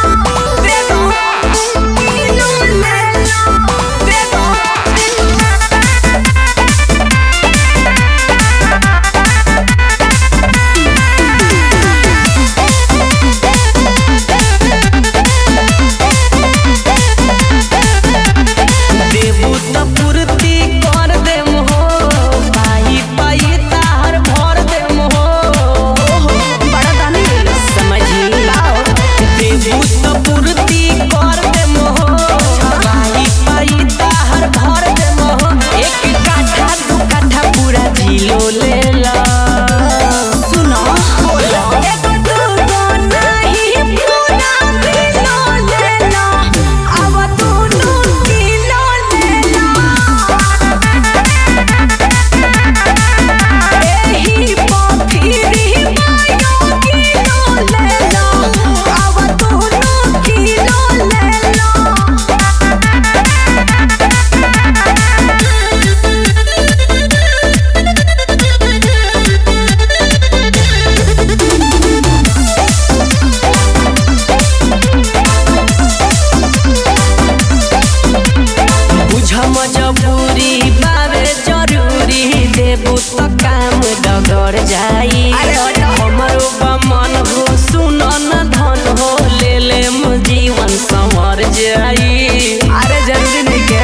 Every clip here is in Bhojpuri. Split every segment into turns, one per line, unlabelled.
मजबूरी बावे जरूरी देबू तो काम डगर जाई। हमरो मन हो सुन न धन हो ले ले जीवन संवर जाई। अरे जल्दी नहीं के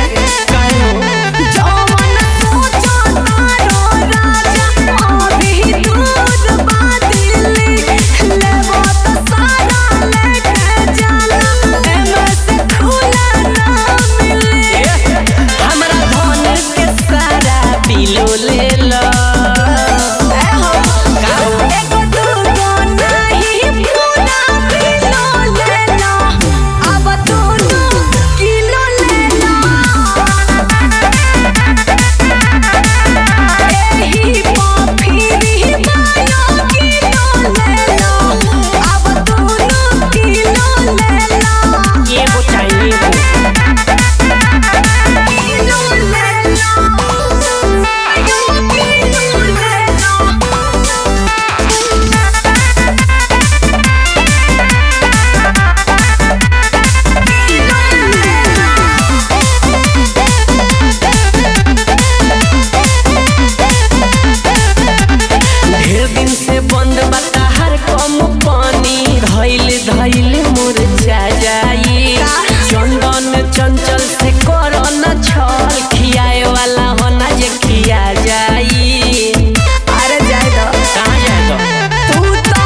धैल मुरझा जाई। चंदन चंचल से करो न छल खियाए वाला होना जे खिया जाई। अरे जाए दो कहाँ जाए दो तू तो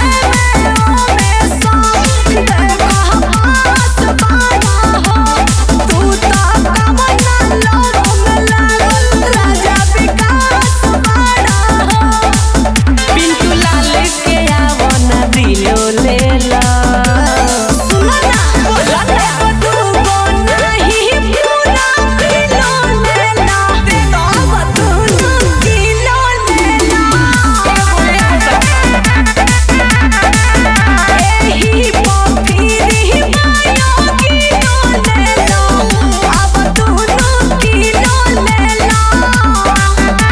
तू तो राजा विकास पिंटू लाल के आवना दिलो ले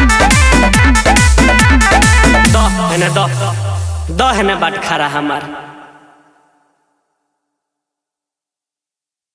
दो है ना बाट खरा हमार।